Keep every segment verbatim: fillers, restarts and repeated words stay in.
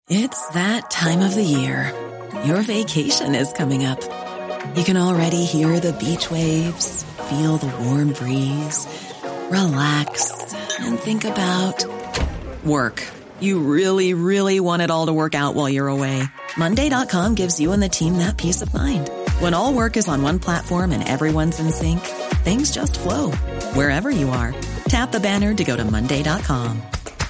It's that time of the year. Your vacation is coming up. You can already hear the beach waves, feel the warm breeze, relax, and think about work. You really, really want it all to work out while you're away. Monday dot com gives you and the team that peace of mind. When all work is on one platform and everyone's in sync, things just flow. Wherever you are, tap the banner to go to Monday dot com.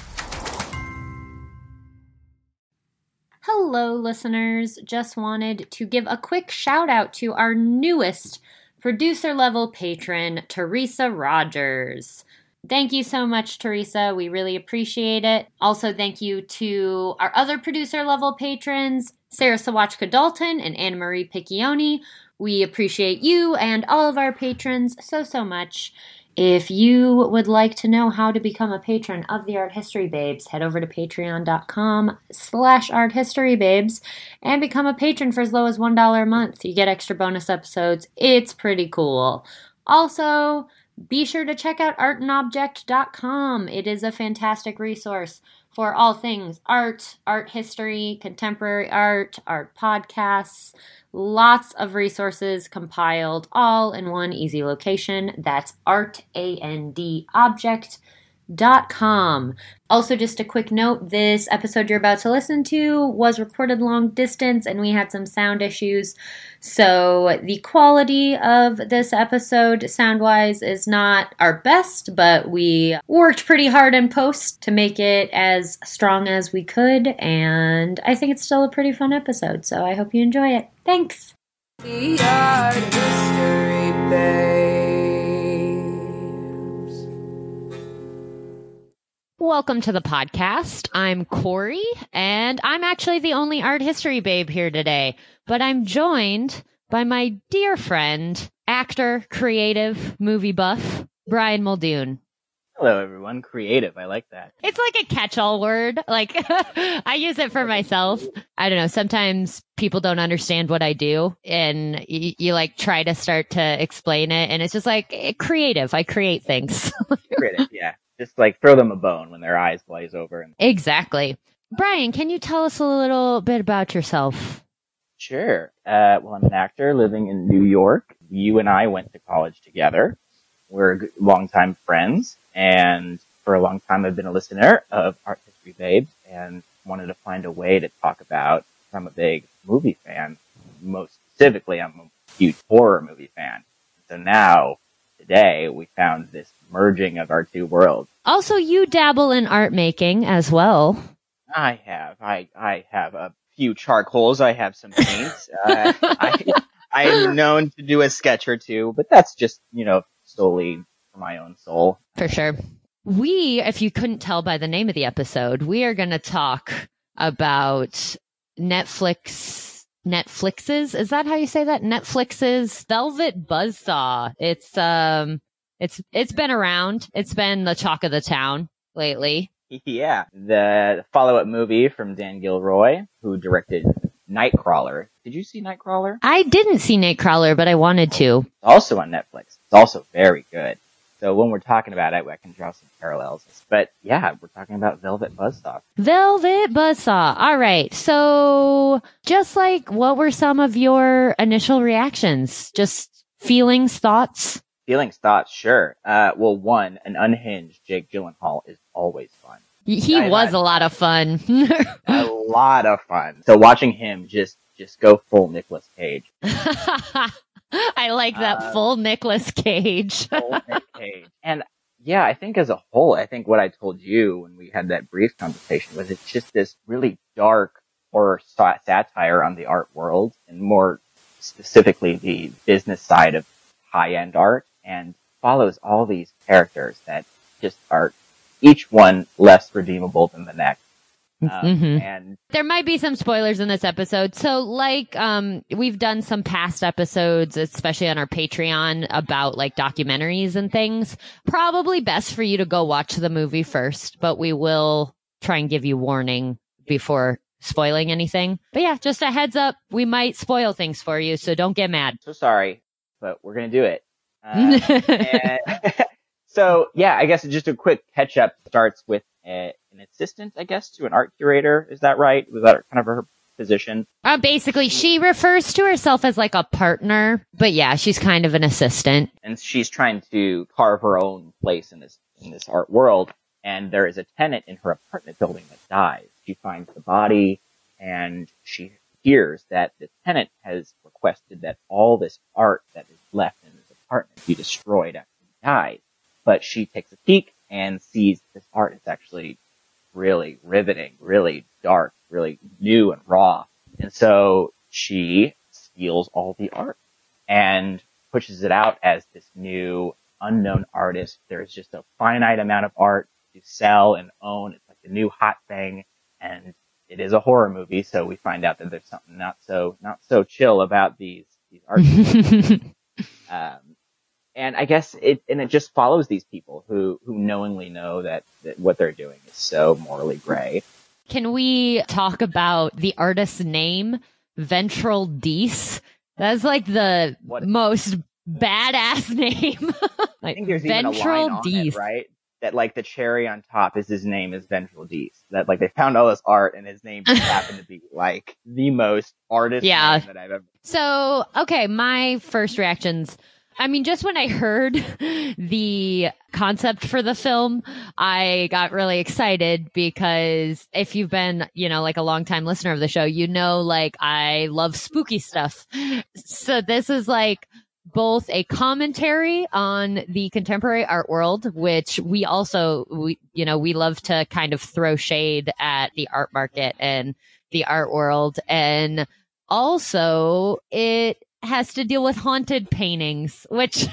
Hello, listeners. Just wanted to give a quick shout out to our newest producer level patron, Teresa Rogers. Thank you so much, Teresa. We really appreciate it. Also, thank you to our other producer level patrons, Sarah Sawachka Dalton and Anna Marie Piccioni. We appreciate you and all of our patrons so, so much. If you would like to know how to become a patron of the Art History Babes, head over to patreon.com slash arthistorybabes and become a patron for as low as one dollar a month. You get extra bonus episodes. It's pretty cool. Also, be sure to check out art and object dot com. It is a fantastic resource for all things art, art history, contemporary art, art podcasts, lots of resources compiled all in one easy location. That's art and object dot com. Also, just a quick note, this episode you're about to listen to was recorded long distance and we had some sound issues. So the quality of this episode sound-wise is not our best, but we worked pretty hard in post to make it as strong as we could, and I think it's still a pretty fun episode, so I hope you enjoy it. Thanks! The Art History Babes. Welcome to the podcast. I'm Corey, and I'm actually the only art history babe here today, but I'm joined by my dear friend, actor, creative, movie buff, Brian Muldoon. Hello, everyone. Creative. I like that. It's like a catch-all word. Like, I use it for myself. I don't know. Sometimes people don't understand what I do, and you, you like try to start to explain it, and it's just like eh, creative. I create things. Creative, yeah. Just like throw them a bone when their eyes glaze over. And- exactly. Brian, can you tell us a little bit about yourself? Sure. Uh, well, I'm an actor living in New York. You and I went to college together. We're g- longtime friends, and for a long time I've been a listener of Art History Babes and wanted to find a way to talk about, I'm a big movie fan. Most specifically, I'm a huge horror movie fan. So now, today, we found this merging of our two worlds. Also, you dabble in art making as well. I have. I, I have a few charcoals. I have some paints. uh, I, I am known to do a sketch or two, but that's just, you know, solely for my own soul. For sure. We, if you couldn't tell by the name of the episode, we are going to talk about Netflix, Netflix's, is that how you say that? Netflix's Velvet Buzzsaw. It's, um, it's, it's been around. It's been the talk of the town lately. Yeah. The follow-up movie from Dan Gilroy, who directed Nightcrawler. Did you see Nightcrawler? I didn't see Nightcrawler, but I wanted to. It's also on Netflix. It's also very good. So when we're talking about it, I can draw some parallels. But yeah, we're talking about Velvet Buzzsaw. Velvet Buzzsaw. All right. So just like, what were some of your initial reactions? Just feelings, thoughts? Feelings, thoughts, sure. Uh, well, one, an unhinged Jake Gyllenhaal is always fun. He I, was I, a lot of fun. A lot of fun. So watching him just, just go full Nicolas Cage. I like that uh, full Nicolas Cage. Full Nick Cage. And yeah, I think as a whole, I think what I told you when we had that brief conversation was it's just this really dark horror satire on the art world, and more specifically the business side of high-end art, and follows all these characters that just are each one less redeemable than the next. Um, mm-hmm. And there might be some spoilers in this episode. So like, um, we've done some past episodes, especially on our Patreon, about like documentaries and things. Probably best for you to go watch the movie first, but we will try and give you warning before spoiling anything. But yeah, just a heads up. We might spoil things for you, so don't get mad. So sorry, but we're going to do it. Uh, and so yeah, I guess just a quick catch up starts with a, an assistant, I guess, to an art curator. Is that right? Was that kind of her position? Uh, basically, she refers to herself as like a partner, but yeah, she's kind of an assistant. And she's trying to carve her own place in this in this art world. And there is a tenant in her apartment building that dies. She finds the body, and she hears that the tenant has requested that all this art that is left in his apartment be destroyed after he dies. But she takes a peek and sees this art is actually really riveting, really dark, really new and raw. And so she steals all the art and pushes it out as this new unknown artist. There's just a finite amount of art to sell and own. It's like the new hot thing. And it is a horror movie, so we find out that there's something not so, not so chill about these, these art pieces. um, and I guess it, and it just follows these people who, who knowingly know that, that what they're doing is so morally gray. Can we talk about the artist's name, Ventral Dees? That's like the what? most badass name. Like, I think there's even Ventral a line on Dees. It, right? That like the cherry on top is his name is Ventral Dees. That like they found all this art and his name just happened to be like the most artist yeah. name that I've ever. So, okay, my first reactions. I mean, just when I heard the concept for the film, I got really excited because if you've been, you know, like a longtime listener of the show, you know, like I love spooky stuff. So this is like both a commentary on the contemporary art world, which we also, we, you know, we love to kind of throw shade at the art market and the art world. And also it has to deal with haunted paintings, which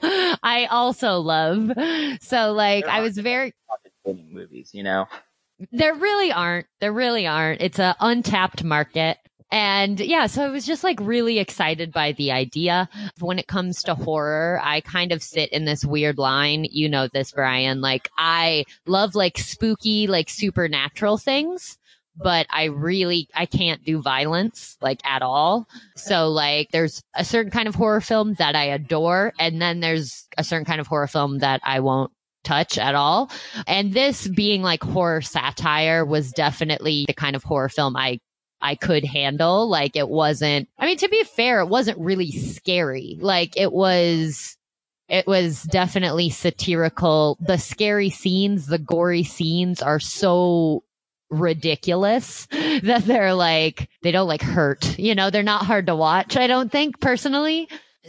I also love. So like, I was very haunted painting movies, you know, there really aren't, there really aren't. It's an untapped market. And yeah, so I was just like really excited by the idea. When it comes to horror, I kind of sit in this weird line. You know this, Brian. Like I love like spooky, like supernatural things, but I really, I can't do violence like at all. So like there's a certain kind of horror film that I adore. And then there's a certain kind of horror film that I won't touch at all. And this being like horror satire was definitely the kind of horror film I I could handle. Like it wasn't, I mean, to be fair, it wasn't really scary. Like it was, it was definitely satirical. The scary scenes, the gory scenes are so ridiculous that they're like, they don't like hurt, you know, they're not hard to watch, I don't think personally.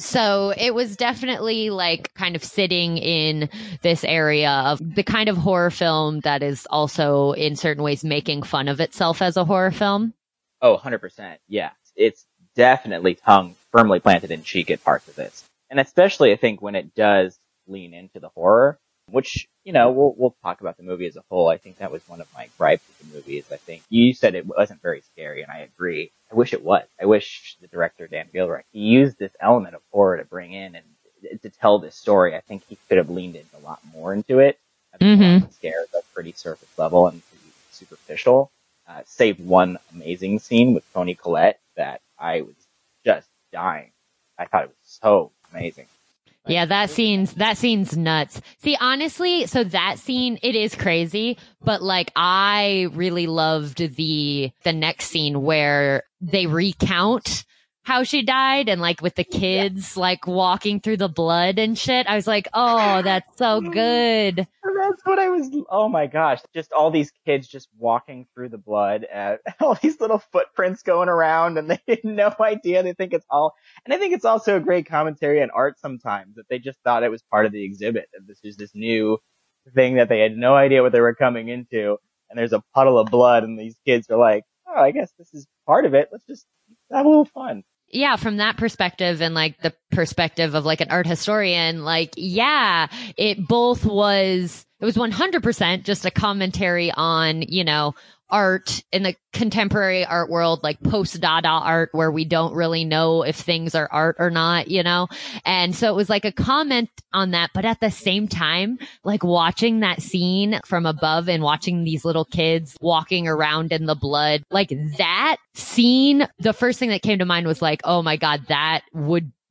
So it was definitely like kind of sitting in this area of the kind of horror film that is also in certain ways making fun of itself as a horror film. Oh, one hundred percent. Yeah. It's definitely tongue firmly planted in cheek at parts of this. And especially, I think, when it does lean into the horror, which, you know, we'll we'll talk about the movie as a whole. I think that was one of my gripes with the movie is I think you said it wasn't very scary, and I agree. I wish it was. I wish the director, Dan Gilroy, he used this element of horror to bring in and to tell this story. I think he could have leaned in a lot more into it. I think mm-hmm. the scares are pretty surface level and pretty superficial. Uh, save one amazing scene with Toni Collette that I was just dying. I thought it was so amazing. Like, yeah, that scene's, that scene's nuts. See, honestly, so that scene, it is crazy, but like I really loved the, the next scene where they recount how she died and like with the kids yeah. like walking through the blood and shit. I was like, oh, that's so good. That's what I was, oh my gosh. Just all these kids just walking through the blood, uh, all these little footprints going around and they had no idea. They think it's all, and I think it's also a great commentary on art sometimes that they just thought it was part of the exhibit. That this was this new thing that they had no idea what they were coming into. And there's a puddle of blood and these kids are like, oh, I guess this is part of it. Let's just have a little fun. Yeah, from that perspective and like the perspective of like an art historian, like, yeah, it both was, it was one hundred percent just a commentary on, you know, art in the contemporary art world, like post-Dada art where we don't really know if things are art or not, you know? And so it was like a comment on that. But at the same time, like watching that scene from above and watching these little kids walking around in the blood, like that scene, the first thing that came to mind was like, oh my God, that would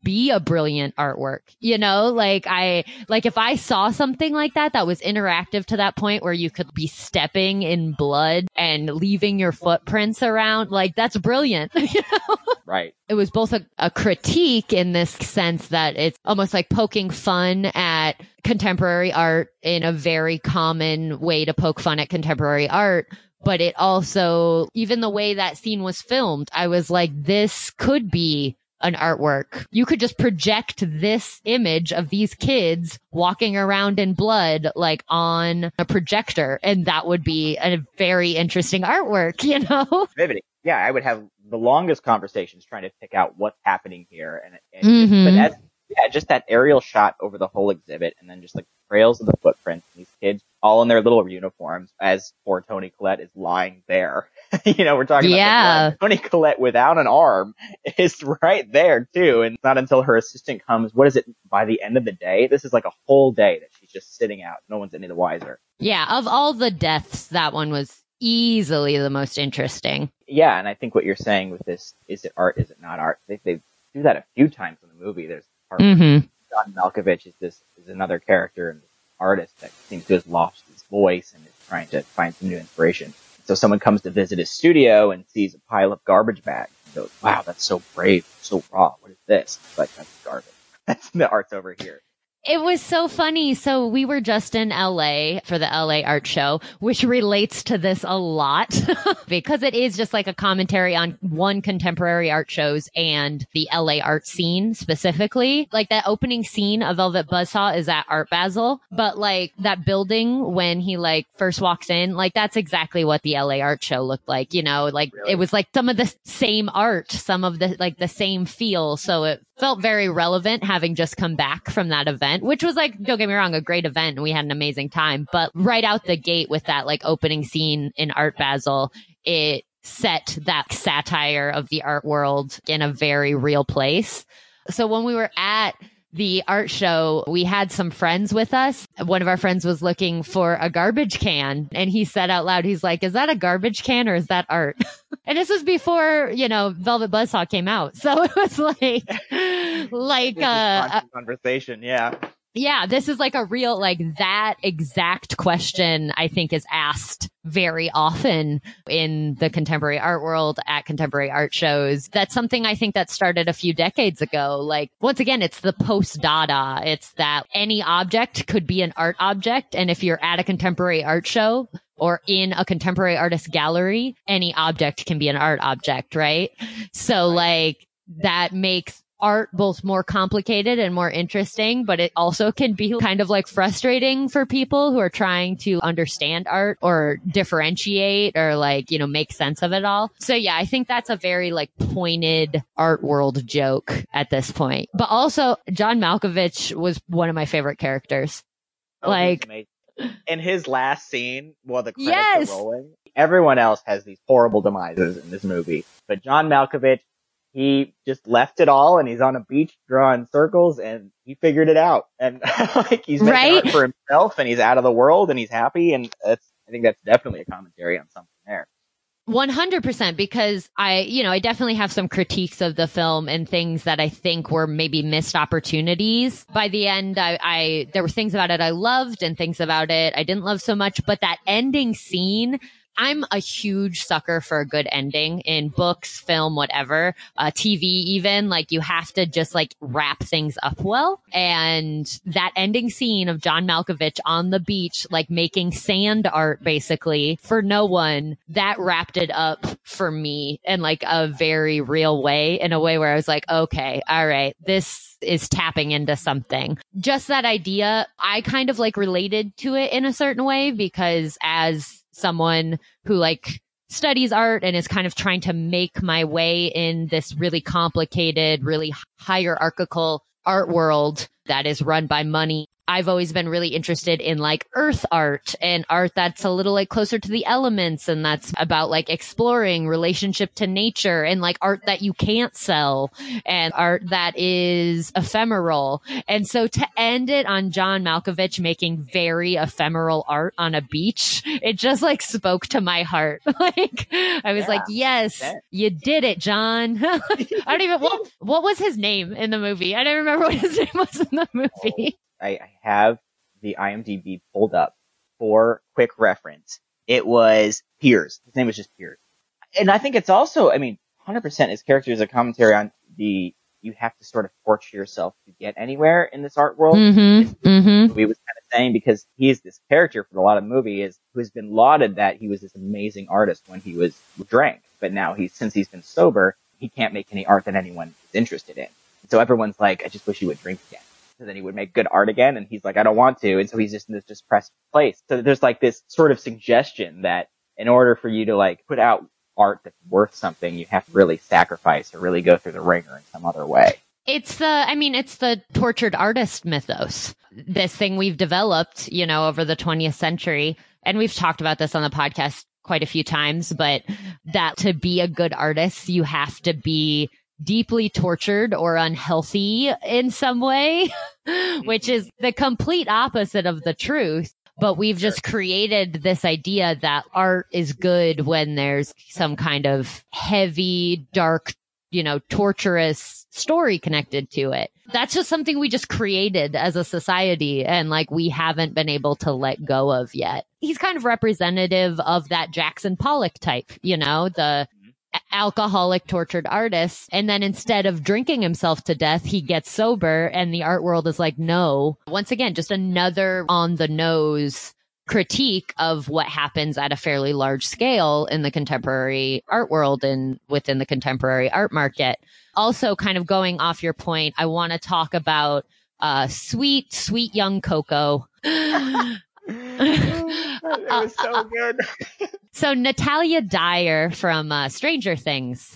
be a brilliant artwork. You know, like I, like if I saw something like that, that was interactive to that point where you could be stepping in blood and leaving your footprints around, like that's brilliant. You know? Right. It was both a, a critique in this sense that it's almost like poking fun at contemporary art in a very common way to poke fun at contemporary art. But it also, even the way that scene was filmed, I was like, this could be an artwork. You could just project this image of these kids walking around in blood, like on a projector. And that would be a very interesting artwork, you know? Riveting. Yeah, I would have the longest conversations trying to pick out what's happening here. And, and Mm-hmm. but as, yeah, just that aerial shot over the whole exhibit and then just like trails of the footprints, these kids all in their little uniforms as poor Toni Collette is lying there. You know, we're talking Yeah. about the blood. Toni Collette without an arm is right there too. And it's not until her assistant comes, what is it, by the end of the day? This is like a whole day that she's just sitting out. No one's any the wiser. Yeah, of all the deaths, that one was easily the most interesting. Yeah, and I think what you're saying with this, is it art, is it not art? They, they do that a few times in the movie. There's part where Mm-hmm. John Malkovich is this is another character and artist that seems to have lost his voice and is trying to find some new inspiration. So someone comes to visit his studio and sees a pile of garbage bags and goes, wow, that's so brave, so raw. What is this? It's like, that's garbage. That's the art's over here. It was so funny. So we were just in L A for the L A Art Show, which relates to this a lot because it is just like a commentary on one contemporary art shows and the L A art scene specifically. Like that opening scene of Velvet Buzzsaw is at Art Basel, but like that building when he like first walks in, like that's exactly what the L A Art Show looked like, you know, like Really? It was like some of the same art, some of the like the same feel. So it felt very relevant having just come back from that event, which was like, don't get me wrong, a great event and we had an amazing time. But right out the gate with that like opening scene in Art Basel, it set that satire of the art world in a very real place. So when we were at the art show, we had some friends with us. One of our friends was looking for a garbage can and he said out loud, he's like, is that a garbage can or is that art? And this was before, you know, Velvet Buzzsaw came out. So it was like, like, This is uh, constant conversation, yeah. yeah, this is like a real, like that exact question I think is asked very often in the contemporary art world at contemporary art shows. That's something I think that started a few decades ago. Like, once again, it's the post-Dada. It's that any object could be an art object. And if you're at a contemporary art show or in a contemporary artist gallery, any object can be an art object, right? So like that makes art both more complicated and more interesting, but it also can be kind of like frustrating for people who are trying to understand art or differentiate or like, you know, make sense of it all. So yeah, I think that's a very like pointed art world joke at this point. But also John Malkovich was one of my favorite characters. Oh, like, he's amazing. In his last scene, while the credits Yes! are rolling, everyone else has these horrible demises in this movie. But John Malkovich, he just left it all and he's on a beach drawing circles and he figured it out. And like he's making Right? art for himself and he's out of the world and he's happy. And that's, I think that's definitely a commentary on something there. one hundred percent, because I, you know, I definitely have some critiques of the film and things that I think were maybe missed opportunities. By the end, I, I, there were things about it I loved and things about it I didn't love so much, but that ending scene, I'm a huge sucker for a good ending in books, film, whatever, uh, T V even. Like you have to just like wrap things up well. And that ending scene of John Malkovich on the beach, like making sand art basically for no one, that wrapped it up for me in like a very real way, in a way where I was like, okay, all right, this is tapping into something. Just that idea, I kind of like related to it in a certain way because as someone who like studies art and is kind of trying to make my way in this really complicated, really hierarchical art world that is run by money. I've always been really interested in like earth art and art that's a little like closer to the elements, and that's about like exploring relationship to nature, and like art that you can't sell and art that is ephemeral. And so to end it on John Malkovich making very ephemeral art on a beach, it just like spoke to my heart. Like I was yeah, like, yes, you did it, John. I don't even, what, what was his name in the movie? I don't remember what his name was in the movie. I have the I M D B pulled up for quick reference. It was Piers. His name was just Piers. And I think it's also, I mean, one hundred percent his character is a commentary on the, you have to sort of torture yourself to get anywhere in this art world. Mm-hmm. Mm-hmm. The movie was kind of saying, because he is this character for a lot of the movie is, who has been lauded that he was this amazing artist when he was drank. But now he's, since he's been sober, he can't make any art that anyone is interested in. So everyone's like, I just wish you would drink again. So then he would make good art again, and he's like, I don't want to. And so he's just in this depressed place. So there's like this sort of suggestion that in order for you to like put out art that's worth something, you have to really sacrifice or really go through the ringer in some other way. It's the, I mean, it's the tortured artist mythos. This thing we've developed, you know, over the twentieth century. And we've talked about this on the podcast quite a few times, but that to be a good artist, you have to be deeply tortured or unhealthy in some way, which is the complete opposite of the truth. But we've just created this idea that art is good when there's some kind of heavy, dark, you know, torturous story connected to it. That's just something we just created as a society, and like we haven't been able to let go of yet. He's kind of representative of that Jackson Pollock type, you know, the alcoholic tortured artist. And then instead of drinking himself to death, he gets sober, and the art world is like, no. Once again, just another on the nose critique of what happens at a fairly large scale in the contemporary art world and within the contemporary art market. Also, kind of going off your point, I want to talk about uh sweet, sweet young Coco. It was so good. So Natalia Dyer from uh, Stranger Things,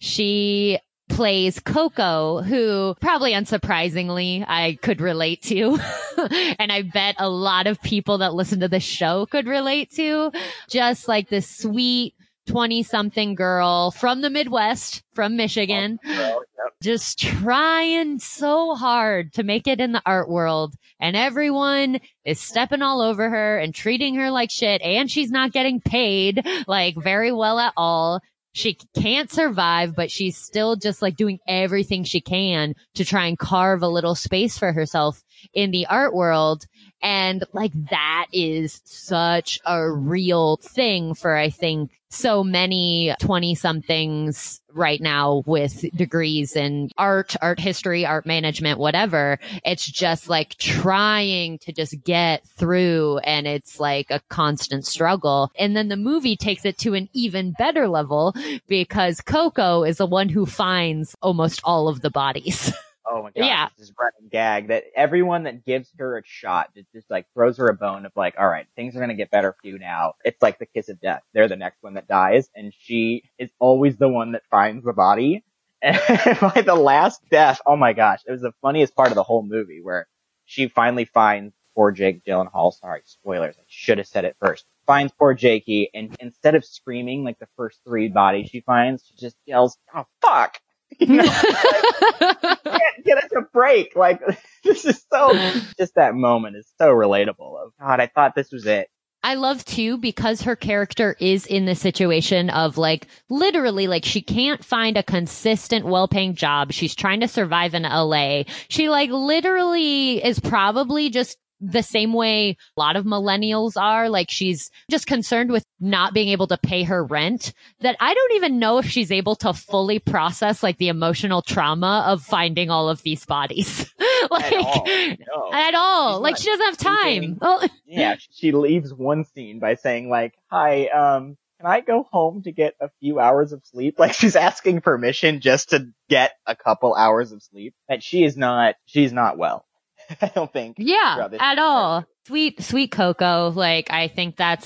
she plays Coco, who probably unsurprisingly I could relate to. And I bet a lot of people that listen to the show could relate to. Just like this sweet twenty-something girl from the Midwest, from Michigan, oh, girl, yep. Just trying so hard to make it in the art world. And everyone is stepping all over her and treating her like shit. And she's not getting paid like very well at all. She can't survive, but she's still just like doing everything she can to try and carve a little space for herself in the art world. And like that is such a real thing for, I think, so many twenty somethings right now with degrees in art, art history, art management, whatever. It's just like trying to just get through, and it's like a constant struggle. And then the movie takes it to an even better level because Coco is the one who finds almost all of the bodies. Oh my god, yeah. This is running gag that everyone that gives her a shot just, just like throws her a bone of like, all right, things are going to get better for you now. It's like the kiss of death. They're the next one that dies, and she is always the one that finds the body. And by the last death, oh my gosh, it was the funniest part of the whole movie where she finally finds poor Jake Gyllenhaal. Sorry, spoilers. I should have said it first. Finds poor Jakey, and instead of screaming like the first three bodies she finds, she just yells, oh fuck! You know, like, can't get us a break. Like, this is so, just that moment is so relatable. Of God, I thought this was it. I love too, because her character is in the situation of like, literally, like she can't find a consistent, well-paying job. She's trying to survive in L A. She like literally is probably just the same way a lot of millennials are. Like she's just concerned with not being able to pay her rent, that I don't even know if she's able to fully process like the emotional trauma of finding all of these bodies. Like at all. No. At all. She's like she doesn't have time. Oh. Yeah. She leaves one scene by saying like, hi, um, can I go home to get a few hours of sleep? Like she's asking permission just to get a couple hours of sleep. And she is not, she's not well. I don't think. Yeah, at all. Sweet, sweet Coco. Like, I think that's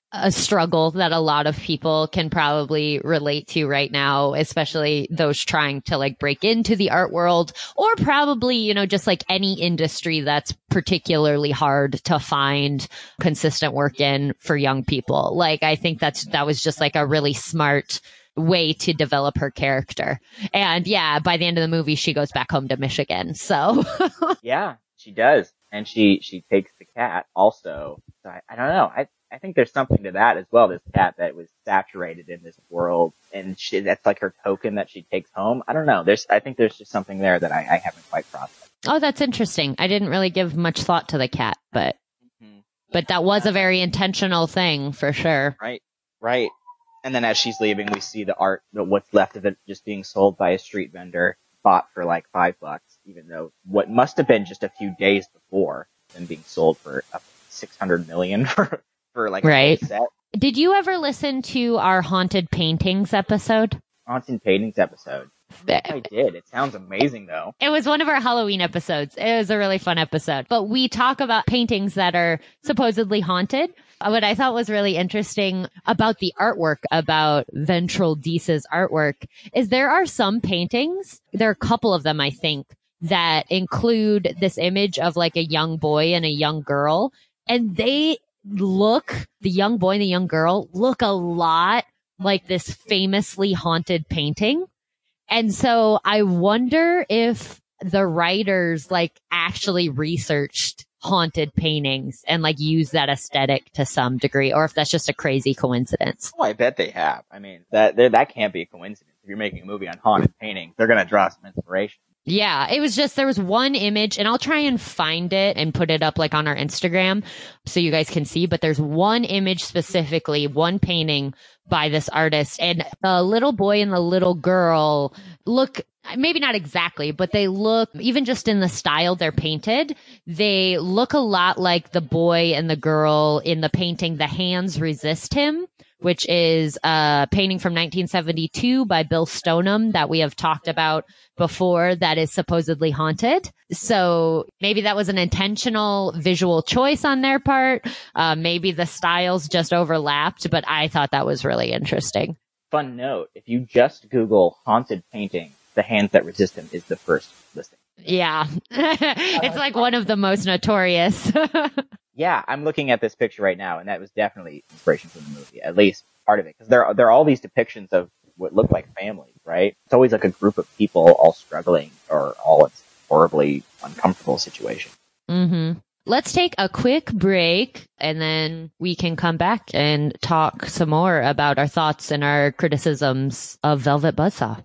a struggle that a lot of people can probably relate to right now, especially those trying to like break into the art world, or probably, you know, just like any industry that's particularly hard to find consistent work in for young people. Like, I think that's, that was just like a really smart way to develop her character. And yeah, by the end of the movie, she goes back home to Michigan. So yeah, she does. And she, she takes the cat also. So I, I don't know. I, I think there's something to that as well. This cat that was saturated in this world, and she, that's like her token that she takes home. I don't know. There's, I think there's just something there that I, I haven't quite processed. Oh, that's interesting. I didn't really give much thought to the cat, but, mm-hmm. but that was a very intentional thing for sure. Right. Right. And then as she's leaving, we see the art, the, what's left of it just being sold by a street vendor, bought for like five bucks, even though what must have been just a few days before and being sold for up six hundred million for, for like right. a set. Did you ever listen to our haunted paintings episode? Haunted paintings episode. I did. It sounds amazing though. It was one of our Halloween episodes. It was a really fun episode, but we talk about paintings that are supposedly haunted. What I thought was really interesting about the artwork, about Ventral Deese's artwork, is there are some paintings, there are a couple of them, I think, that include this image of like a young boy and a young girl. And they look, the young boy and the young girl look a lot like this famously haunted painting. And so I wonder if the writers like actually researched haunted paintings and like use that aesthetic to some degree, or if that's just a crazy coincidence. Oh, I bet they have. I mean, that that can't be a coincidence. If you're making a movie on haunted paintings, they're going to draw some inspiration. Yeah, it was just, there was one image, and I'll try and find it and put it up like on our Instagram so you guys can see, but there's one image specifically, one painting by this artist, and the little boy and the little girl look, maybe not exactly, but they look, even just in the style they're painted, they look a lot like the boy and the girl in the painting The Hands Resist Him, which is a painting from nineteen seventy-two by Bill Stoneham that we have talked about before that is supposedly haunted. So maybe that was an intentional visual choice on their part. Uh, maybe the styles just overlapped, but I thought that was really interesting. Fun note, if you just Google haunted painting, The Hands That Resist Him is the first listing. Yeah. It's like one of the most notorious. Yeah, I'm looking at this picture right now, and that was definitely inspiration from the movie, at least part of it. Because there are, there are all these depictions of what look like families, right? It's always like a group of people all struggling or all in horribly uncomfortable situation. Mm-hmm. Let's take a quick break, and then we can come back and talk some more about our thoughts and our criticisms of Velvet Buzzsaw.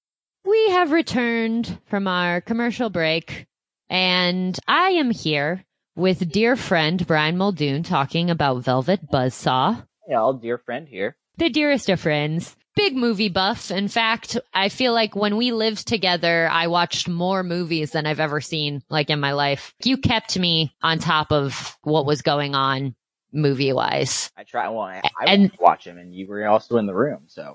We have returned from our commercial break, and I am here with dear friend Brian Muldoon talking about Velvet Buzzsaw. Hey, all dear friend here. The dearest of friends. Big movie buff. In fact, I feel like when we lived together, I watched more movies than I've ever seen, like in my life. You kept me on top of what was going on movie-wise. I try. Well, I, I and, watch them, and you were also in the room, so.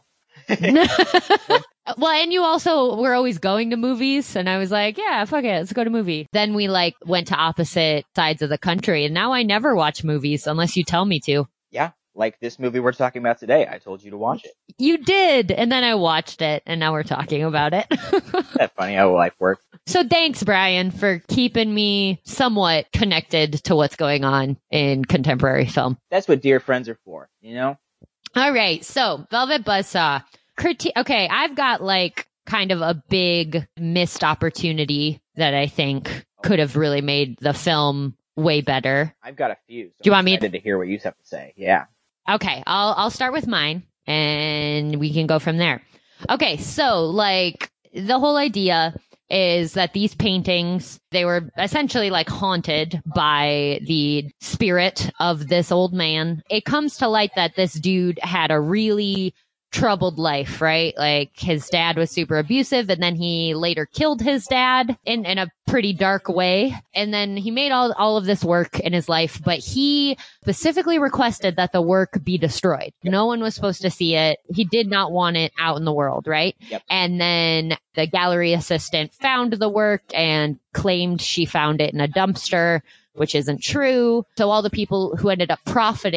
Well, and you also were always going to movies, and I was like, yeah, fuck it, let's go to movie. Then we like went to opposite sides of the country, and now I never watch movies unless you tell me to. Yeah, like this movie we're talking about today. I told you to watch it. You did, and then I watched it, and now we're talking about it. That's funny how life works. So thanks, Brian, for keeping me somewhat connected to what's going on in contemporary film. That's what dear friends are for, you know? All right, so Velvet Buzzsaw. Criti- okay, I've got like kind of a big missed opportunity that I think could have really made the film way better. I've got a few. So Do you I'm want me excited to hear what you have to say? Yeah. Okay, I'll I'll start with mine, and we can go from there. Okay, so like the whole idea is that these paintings, they were essentially like haunted by the spirit of this old man. It comes to light that this dude had a really troubled life, right? Like his dad was super abusive, and then he later killed his dad in, in a pretty dark way. And then he made all, all of this work in his life, but he specifically requested that the work be destroyed. Yep. No one was supposed to see it. He did not want it out in the world, right? Yep. And then the gallery assistant found the work and claimed she found it in a dumpster, which isn't true. So all the people who ended up profiting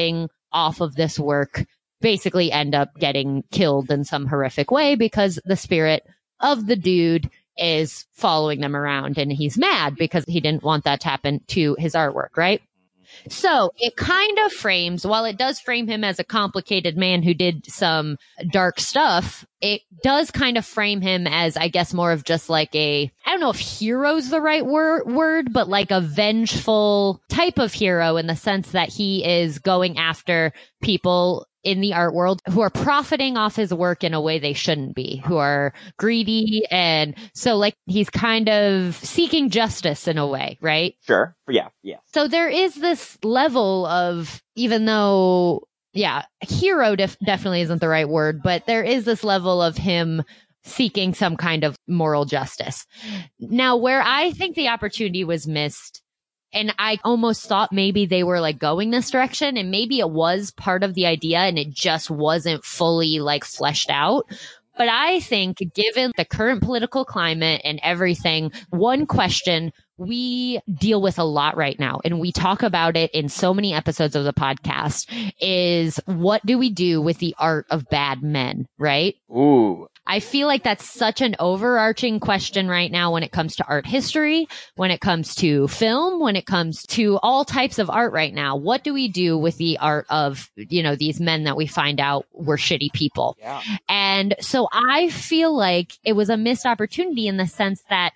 off of this work basically end up getting killed in some horrific way because the spirit of the dude is following them around and he's mad because he didn't want that to happen to his artwork, right? So it kind of frames, while it does frame him as a complicated man who did some dark stuff, it does kind of frame him as, I guess, more of just like a, I don't know if hero's the right wor- word, but like a vengeful type of hero in the sense that he is going after people in the art world who are profiting off his work in a way they shouldn't be, who are greedy. And so like he's kind of seeking justice in a way, right? Sure. Yeah. Yeah. So there is this level of, even though, yeah, hero def- definitely isn't the right word, but there is this level of him seeking some kind of moral justice. Now, where I think the opportunity was missed, and I almost thought maybe they were like going this direction, and maybe it was part of the idea and it just wasn't fully like fleshed out. But I think given the current political climate and everything, one question we deal with a lot right now, and we talk about it in so many episodes of the podcast, is what do we do with the art of bad men, right? Ooh. I feel like that's such an overarching question right now when it comes to art history, when it comes to film, when it comes to all types of art right now. What do we do with the art of, you know, these men that we find out were shitty people? Yeah. And so I feel like it was a missed opportunity in the sense that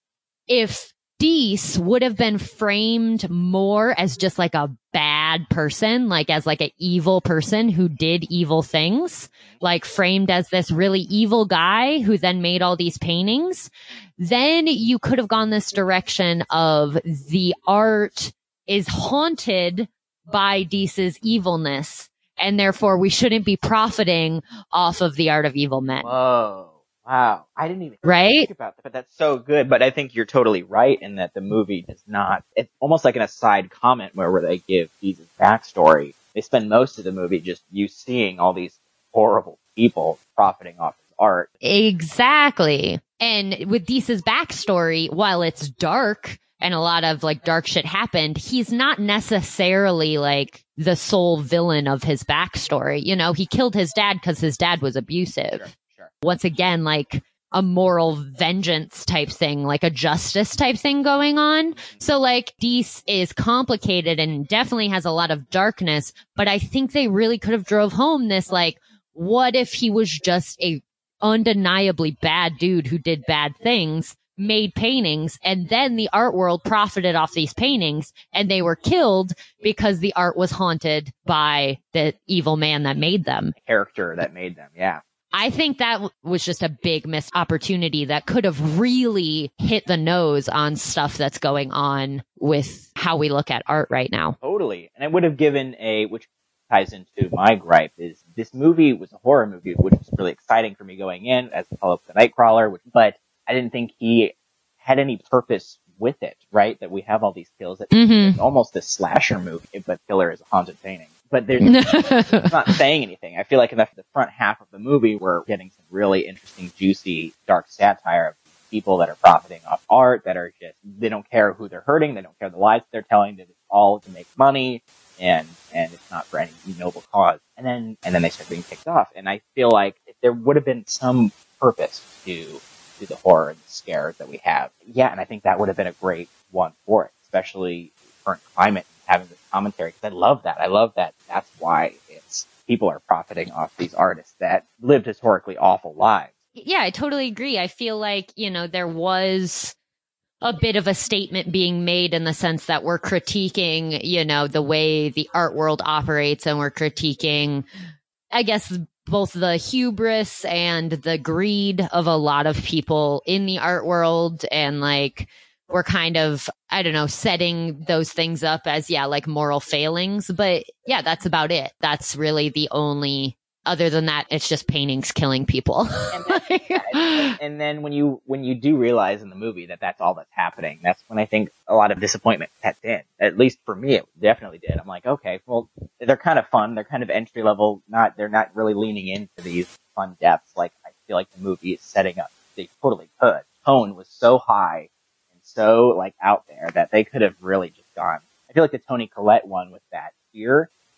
if Deese would have been framed more as just like a bad person, like as like an evil person who did evil things, like framed as this really evil guy who then made all these paintings, then you could have gone this direction of the art is haunted by Deese's evilness, and therefore we shouldn't be profiting off of the art of evil men. Whoa. Wow. I didn't even Right? think about that, but that's so good. But I think you're totally right in that the movie does not, it's almost like an aside comment where, where they give Jesus' backstory. They spend most of the movie just you seeing all these horrible people profiting off his art. Exactly. And with Deese's backstory, while it's dark and a lot of like dark shit happened, he's not necessarily like the sole villain of his backstory. You know, he killed his dad because his dad was abusive. Sure, sure. Once again, like a moral vengeance type thing, like a justice type thing going on. So like Deese is complicated and definitely has a lot of darkness, but I think they really could have drove home this, like, what if he was just a undeniably bad dude who did bad things, made paintings, and then the art world profited off these paintings and they were killed because the art was haunted by the evil man that made them. Character that made them, yeah. I think that w- was just a big missed opportunity that could have really hit the nose on stuff that's going on with how we look at art right now. Totally. And it would have given a, which ties into my gripe, is this movie was a horror movie, which was really exciting for me going in as Hello the Nightcrawler, which, but I didn't think he had any purpose with it, right? That we have all these kills. That Mm-hmm. It's almost a slasher movie, but killer is a haunted painting. But there's it's not saying anything. I feel like in the, the front half of the movie, we're getting some really interesting, juicy, dark satire of people that are profiting off art, that are just, they don't care who they're hurting, they don't care the lies they're telling, that it's all to make money, and and it's not for any noble cause. And then and then they start being kicked off. And I feel like if there would have been some purpose to to the horror and the scares that we have, yeah, and I think that would have been a great one for it, especially current climate, having this commentary, because I love that. I love that. That's why it's people are profiting off these artists that lived historically awful lives. Yeah, I totally agree. I feel like, you know, there was a bit of a statement being made in the sense that we're critiquing, you know, the way the art world operates, and we're critiquing, I guess, both the hubris and the greed of a lot of people in the art world. And like, we're kind of, I don't know, setting those things up as, yeah, like moral failings. But yeah, that's about it. That's really the only, other than that, it's just paintings killing people. And, then, and, and then when you when you do realize in the movie that that's all that's happening, that's when I think a lot of disappointment sets in. At least for me, it definitely did. I'm like, okay, well, they're kind of fun. They're kind of entry level. Not they're not really leaning into these fun depths like I feel like the movie is setting up. They totally could. Tone was so high and so like out there that they could have really just gone. I feel like the Toni Collette one with that fear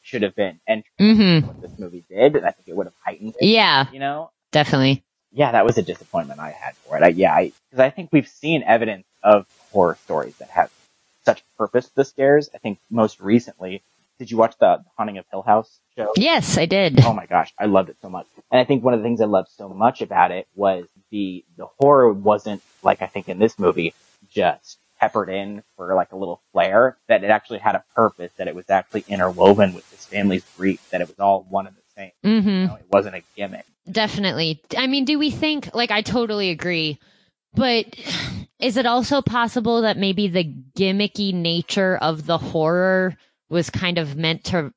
should have been entering Mm-hmm. what this movie did, and I think it would have heightened it. Yeah, You know? definitely. Yeah, that was a disappointment I had for it. I, yeah, because I, I think we've seen evidence of horror stories that have such purpose to the scares. I think most recently, did you watch the Haunting of Hill House show? Yes, I did. Oh my gosh, I loved it so much. And I think one of the things I loved so much about it was the the horror wasn't, like I think in this movie, just peppered in for like a little flair, that it actually had a purpose, that it was actually interwoven with this family's grief, that it was all one and the same. Mm-hmm. You know, it wasn't a gimmick. Definitely. I mean, do we think, like, I totally agree, but is it also possible that maybe the gimmicky nature of the horror was kind of meant to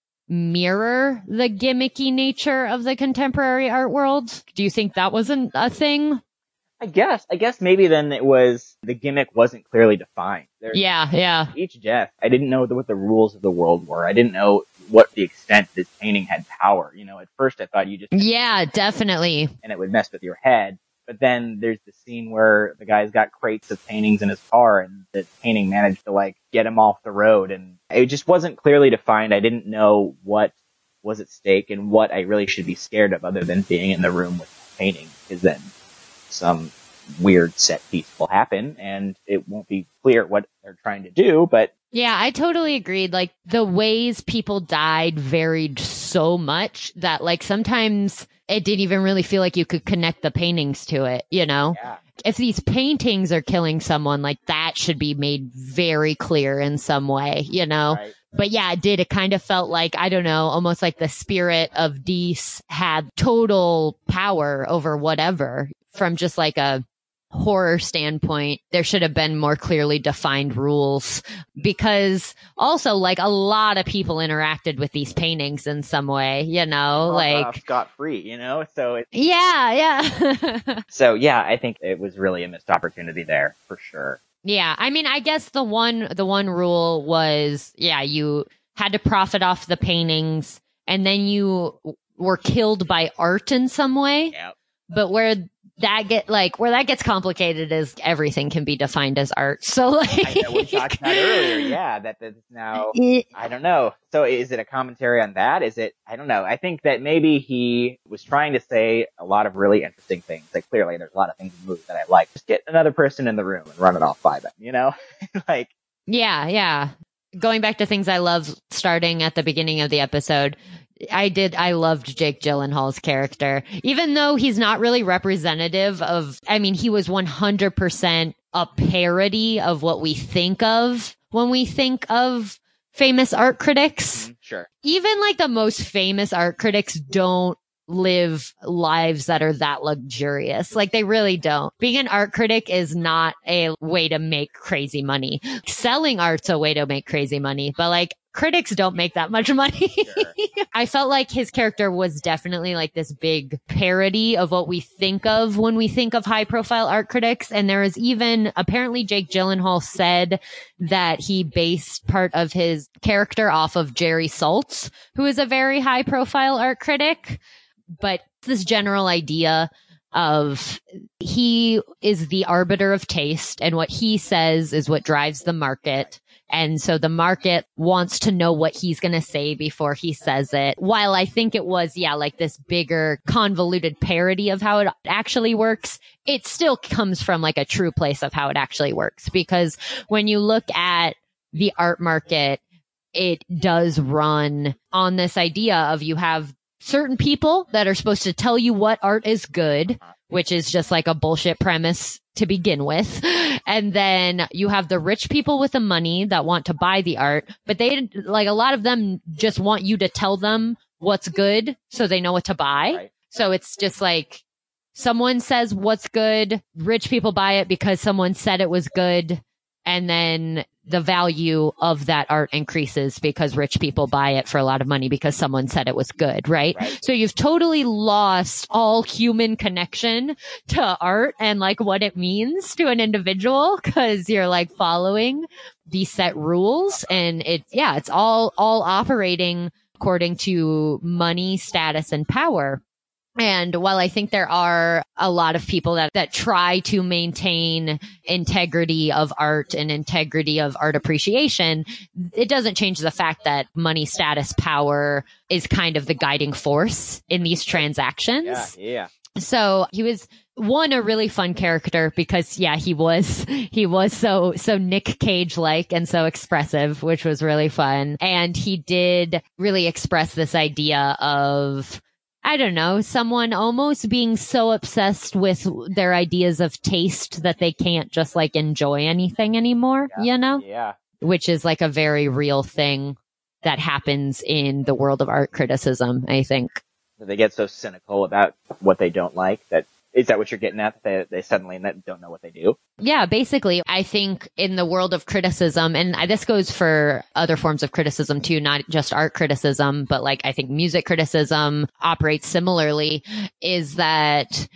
mirror the gimmicky nature of the contemporary art world? Do you think that wasn't a thing? I guess. I guess maybe then it was, the gimmick wasn't clearly defined. There's, Yeah, yeah. Each Jeff, I didn't know what the rules of the world were. I didn't know what the extent this painting had power. You know, at first I thought you just... Yeah, definitely. And it would mess with your head. But then there's the scene where the guy's got crates of paintings in his car, and the painting managed to, like, get him off the road. And it just wasn't clearly defined. I didn't know what was at stake and what I really should be scared of, other than being in the room with the painting. Because then some weird set piece will happen, and it won't be clear what they're trying to do, but... Yeah, I totally agreed. Like, the ways people died varied so much that, like, sometimes it didn't even really feel like you could connect the paintings to it, you know? Yeah. If these paintings are killing someone, like, that should be made very clear in some way, you know? Right. But yeah, it did. It kind of felt like, I don't know, almost like the spirit of Dees had total power over whatever, from just like a horror standpoint. There should have been more clearly defined rules, because also, like, a lot of people interacted with these paintings in some way, you know, like scot free, you know? So it, yeah, yeah. so yeah, I think it was really a missed opportunity there for sure. Yeah, I mean, I guess the one the one rule was, yeah, you had to profit off the paintings, and then you were killed by art in some way. Yeah. But where that get like where that gets complicated is everything can be defined as art. So like I know we talked about earlier, yeah, that that's now I don't know. So is it a commentary on that? Is it I don't know. I think that maybe he was trying to say a lot of really interesting things. Like, clearly there's a lot of things in the movie that I like. Just get another person in the room and run it off by them, you know? Like, yeah, yeah. Going back to things I love, starting at the beginning of the episode, I did. I loved Jake Gyllenhaal's character, even though he's not really representative of, I mean, he was one hundred percent a parody of what we think of when we think of famous art critics. sure. Even like the most famous art critics don't live lives that are that luxurious. Like, they really don't. Being an art critic is not a way to make crazy money. Selling art's a way to make crazy money, but like, critics don't make that much money. Sure. I felt like his character was definitely like this big parody of what we think of when we think of high profile art critics. And there is even, apparently Jake Gyllenhaal said that he based part of his character off of Jerry Saltz, who is a very high profile art critic. But this general idea of he is the arbiter of taste, and what he says is what drives the market. And so the market wants to know what he's going to say before he says it. While I think it was, yeah, like this bigger convoluted parody of how it actually works, it still comes from like a true place of how it actually works. Because when you look at the art market, it does run on this idea of you have certain people that are supposed to tell you what art is good, which is just like a bullshit premise to begin with. And then you have the rich people with the money that want to buy the art, but they, like, a lot of them just want you to tell them what's good so they know what to buy. Right. So it's just like someone says what's good, rich people buy it because someone said it was good, and then the value of that art increases because rich people buy it for a lot of money because someone said it was good, right? Right. So you've totally lost all human connection to art and like what it means to an individual, because you're like following these set rules, and it, yeah, it's all, all operating according to money, status, and power. And while I think there are a lot of people that, that try to maintain integrity of art and integrity of art appreciation, it doesn't change the fact that money, status, power is kind of the guiding force in these transactions. Yeah, yeah. So he was one, a really fun character because yeah, he was, he was so, so Nick Cage like and so expressive, which was really fun. And he did really express this idea of, I don't know, someone almost being so obsessed with their ideas of taste that they can't just like enjoy anything anymore, Yeah. you know? Yeah. Which is like a very real thing that happens in the world of art criticism, I think. They get so cynical about what they don't like that, is that what you're getting at? That they, they suddenly don't know what they do? Yeah, basically, I think in the world of criticism, and this goes for other forms of criticism too, not just art criticism, but like I think music criticism operates similarly, is that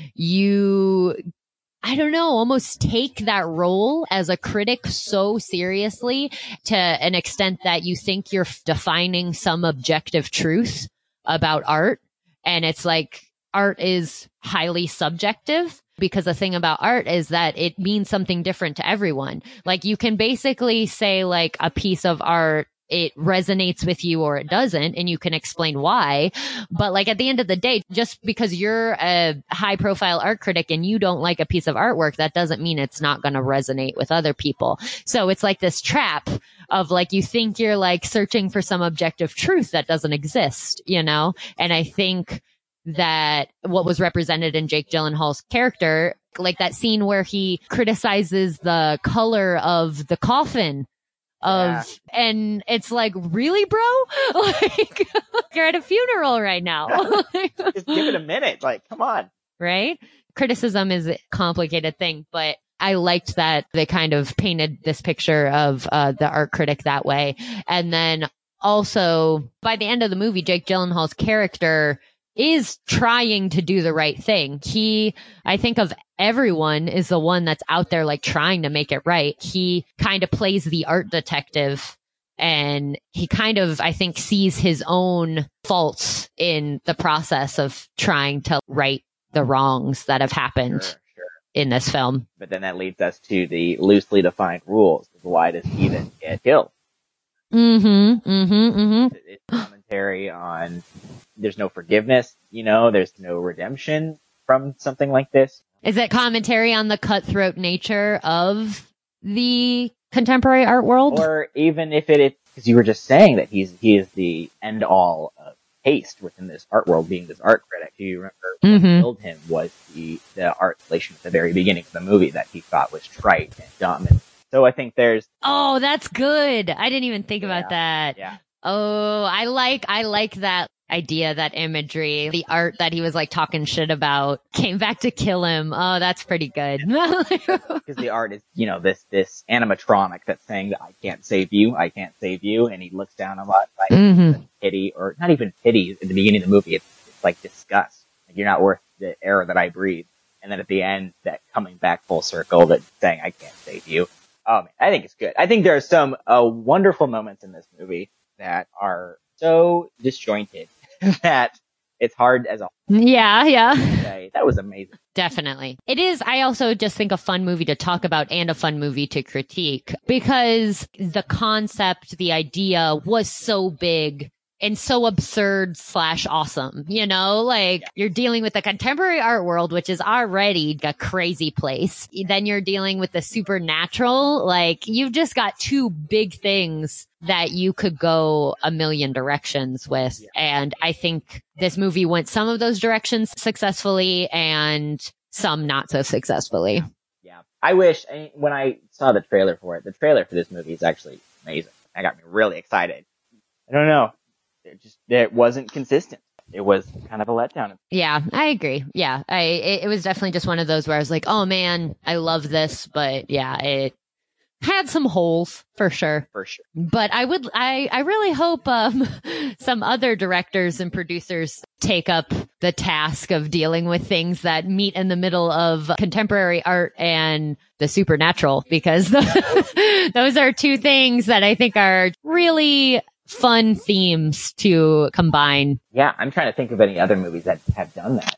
you, I don't know, almost take that role as a critic so seriously to an extent that you think you're defining some objective truth about art. And it's like, art is highly subjective because the thing about art is that it means something different to everyone. Like you can basically say like a piece of art, it resonates with you or it doesn't, and you can explain why. But like at the end of the day, just because you're a high profile art critic and you don't like a piece of artwork, that doesn't mean it's not going to resonate with other people. So it's like this trap of like, you think you're like searching for some objective truth that doesn't exist, you know? And I think that what was represented in Jake Gyllenhaal's character, like that scene where he criticizes the color of the coffin of, yeah. And it's like, really, bro? Like, you're at a funeral right now. Just give it a minute. Like, come on. Right? Criticism is a complicated thing, but I liked that they kind of painted this picture of uh, the art critic that way. And then also, by the end of the movie, Jake Gyllenhaal's character is trying to do the right thing. He, I think of everyone is the one that's out there like trying to make it right. He kind of plays the art detective and he kind of, I think, sees his own faults in the process of trying to right the wrongs that have happened Sure, sure. in this film. But then that leads us to the loosely defined rules. Why does he then get killed? Mm-hmm, mm-hmm, mm-hmm. It's commentary on there's no forgiveness, you know, there's no redemption from something like this. Is it commentary on the cutthroat nature of the contemporary art world? Or even if it is, because you were just saying that he's he is the end all of taste within this art world, being this art critic. Do you remember mm-hmm. what killed him was the, the art installation at the very beginning of the movie that he thought was trite and dumb. And so I think there's... Oh, that's good. I didn't even think yeah, about that. Yeah. Oh, I like, I like that idea, that imagery. The art that he was like talking shit about came back to kill him. Oh, that's pretty good. Because the art is, you know, this, this animatronic that's saying that I can't save you, I can't save you, and he looks down a lot like mm-hmm. pity, or not even pity at the beginning of the movie, it's, it's like disgust. Like, you're not worth the air that I breathe. And then at the end, that coming back full circle, that saying I can't save you. Oh man, I think it's good. I think there are some uh, wonderful moments in this movie that are so disjointed that it's hard as a yeah, yeah. say. That was amazing. Definitely. It is, I also just think a fun movie to talk about and a fun movie to critique because the concept, the idea was so big and so absurd slash awesome. You know, like yeah. You're dealing with the contemporary art world, which is already a crazy place. Then you're dealing with the supernatural. Like you've just got two big things that you could go a million directions with. Yeah. And I think this movie went some of those directions successfully and some not so successfully. Yeah. I wish I, when I saw the trailer for it, the trailer for this movie is actually amazing. That got me really excited. I don't know. It just, it wasn't consistent. It was kind of a letdown. Yeah, I agree. Yeah, I, it, it was definitely just one of those where I was like, oh man, I love this. But yeah, it had some holes for sure. For sure. But I would, I, I really hope, um, some other directors and producers take up the task of dealing with things that meet in the middle of contemporary art and the supernatural, because the, those are two things that I think are really fun themes to combine. Yeah, I'm trying to think of any other movies that have done that.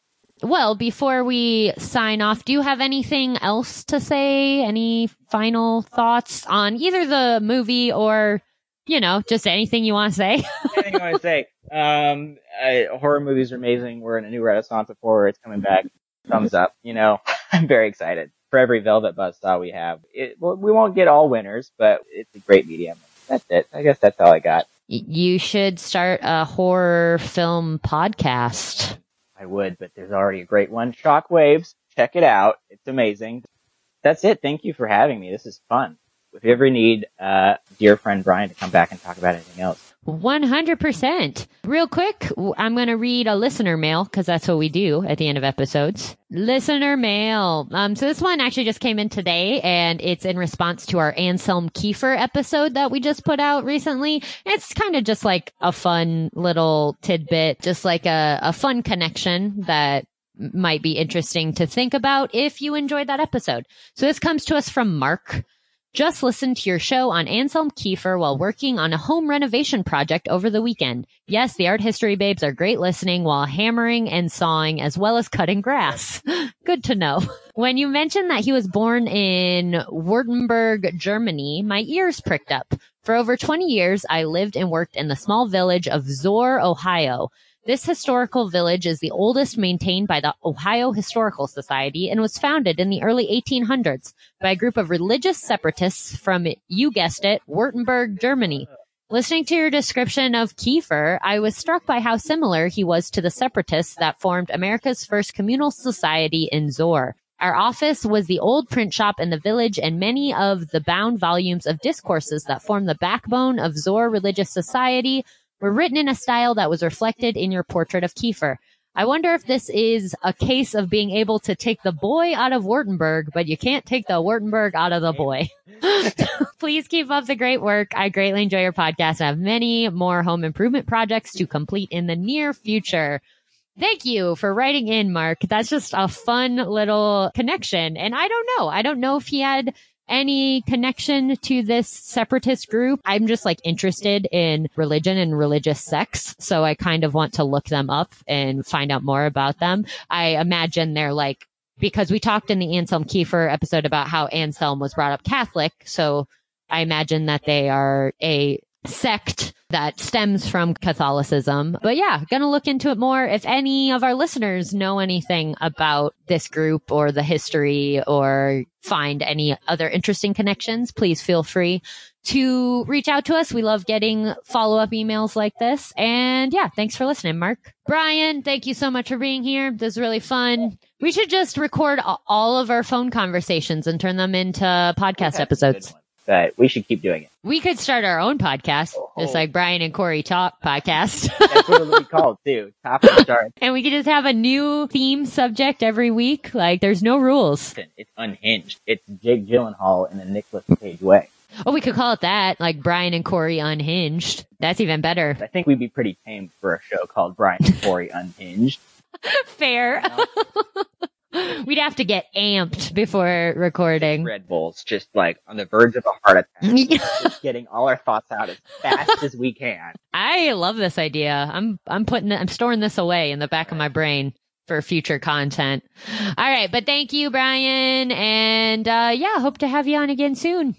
well, before we sign off, do you have anything else to say? Any final thoughts on either the movie or, you know, just anything you want to say? Anything I want to say? Um, uh, horror movies are amazing. We're in a new renaissance of horror. It's coming back. Thumbs up. You know, I'm very excited for every Velvet Buzzsaw we have. It, well, we won't get all winners, but it's a great medium. That's it. I guess that's all I got. You should start a horror film podcast. I would, but there's already a great one. Shockwaves. Check it out. It's amazing. That's it. Thank you for having me. This is fun. If you ever need uh dear friend Brian to come back and talk about anything else. one hundred percent. Real quick, I'm going to read a listener mail because that's what we do at the end of episodes. Listener mail. Um, so this one actually just came in today, and it's in response to our Anselm Kiefer episode that we just put out recently. It's kind of just like a fun little tidbit, just like a, a fun connection that might be interesting to think about if you enjoyed that episode. So this comes to us from Mark. Just listened to your show on Anselm Kiefer while working on a home renovation project over the weekend. Yes, the art history babes are great listening while hammering and sawing as well as cutting grass. Good to know. When you mentioned that he was born in Württemberg, Germany, my ears pricked up. For over twenty years, I lived and worked in the small village of Zoar, Ohio. This historical village is the oldest maintained by the Ohio Historical Society and was founded in the early eighteen hundreds by a group of religious separatists from, you guessed it, Württemberg, Germany. Listening to your description of Kiefer, I was struck by how similar he was to the separatists that formed America's first communal society in Zoar. Our office was the old print shop in the village, and many of the bound volumes of discourses that form the backbone of Zoar Religious Society were written in a style that was reflected in your portrait of Kiefer. I wonder if this is a case of being able to take the boy out of Württemberg, but you can't take the Württemberg out of the boy. Please keep up the great work. I greatly enjoy your podcast and have many more home improvement projects to complete in the near future. Thank you for writing in, Mark. That's just a fun little connection. And I don't know. I don't know if he had any connection to this separatist group. I'm just like interested in religion and religious sects. So I kind of want to look them up and find out more about them. I imagine they're like, because we talked in the Anselm Kiefer episode about how Anselm was brought up Catholic. So I imagine that they are a sect that stems from Catholicism. But yeah, gonna look into it more. If any of our listeners know anything about this group or the history or find any other interesting connections, please feel free to reach out to us. We love getting follow-up emails like this. And yeah, thanks for listening, Mark. Brian, thank you so much for being here. This is really fun. We should just record all of our phone conversations and turn them into podcast episodes. But we should keep doing it. We could start our own podcast, oh. just like Brian and Corey Talk podcast. That's what it'll be called, too. Top of the start. And we could just have a new theme subject every week. Like, there's no rules. It's unhinged. It's Jake Gyllenhaal in a Nicolas Cage way. Oh, we could call it that, like Brian and Corey Unhinged. That's even better. I think we'd be pretty tame for a show called Brian and Corey Unhinged. Fair. You know? We'd have to get amped before recording. Red Bulls, just like on the verge of a heart attack. Just getting all our thoughts out as fast as we can. I love this idea. I'm I'm putting it, I'm storing this away in the back of my brain for future content. All right, but thank you, Brian, and uh, yeah, hope to have you on again soon.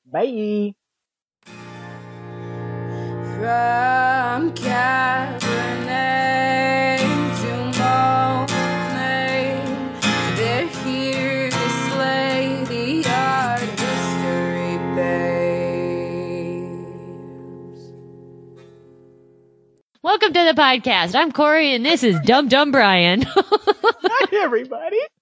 Bye. From Cabernet to Monet, they're here to slay the art history babes. Welcome to the podcast. I'm Corey, and this is Dumb Dumb Brian. Hi, everybody.